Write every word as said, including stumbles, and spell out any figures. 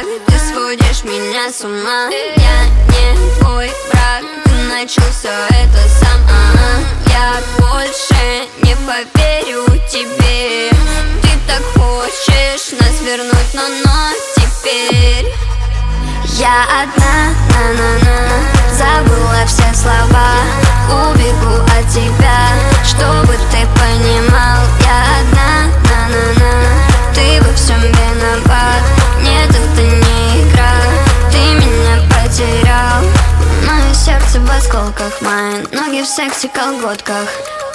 так, ты сводишь меня с ума. Я не твой брат, ты начал все это сам. а-а. Я больше не поверю тебе. Ты так хочешь нас вернуть, но но теперь я одна, на-на-на, забыла все слова. Убегу от тебя, чтобы ты понимал. Я одна, на-на-на, ты во всем виноват. Нет, это не игра, ты меня потерял. Мое сердце в осколках, мои ноги в секси-колготках.